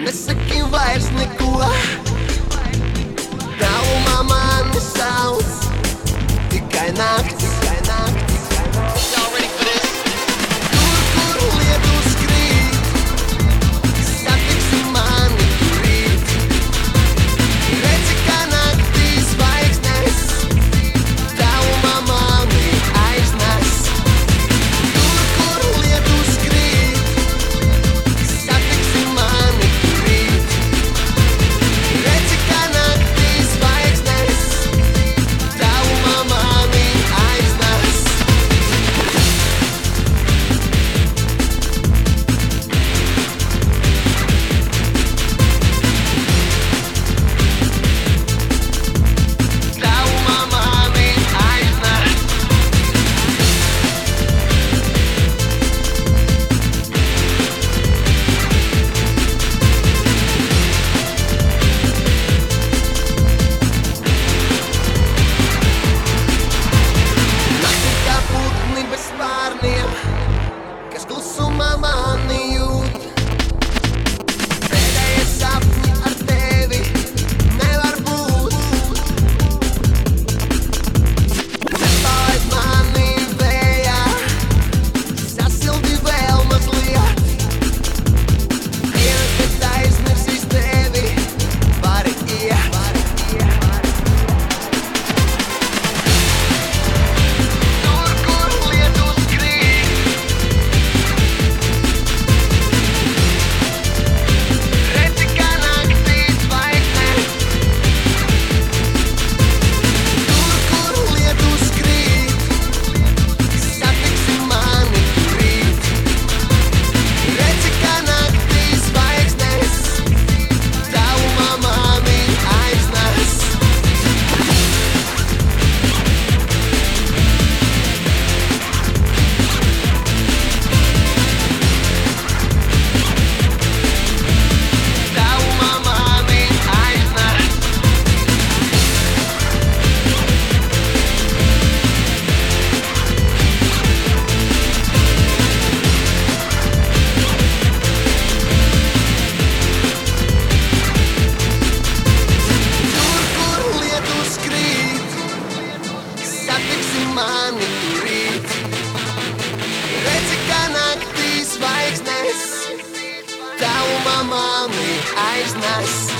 Nesaki vairs neko, tālumā mani sauc tikai naktis. Y'all ready for this? Tur, kur lietus krīt, satiksi mani turīt. Redzi, kā naktī zvaigznes tālumā mani aiznes. Tur, kur lietus krīt, satiksi mani turīt. Redzi, kā naktī zvaigznes tālumā mani aiznes. Tālumā mani aiznes. Nakti kā putni bez spārniem, kas klusumā mani jūt. Pēdējie sapņi ar tevi nevar būt. Nepalaid mani vējā, sasildi vēl mazliet. Diena, kad aizmirsīs tevi, vari iet. Tur, kur lietus krīt, redzi, kā naktī zvaigznes. Tur, kur lietus krīt, satiksi mani turīt. Redzi, kā naktī zvaigznes tālumā mani aiznes. Tālumā mani aiznes. Tur, kur lietus krīt, satiksi mani turīt. Redzi, kā naktī zvaigznes tālumā mani aiznes.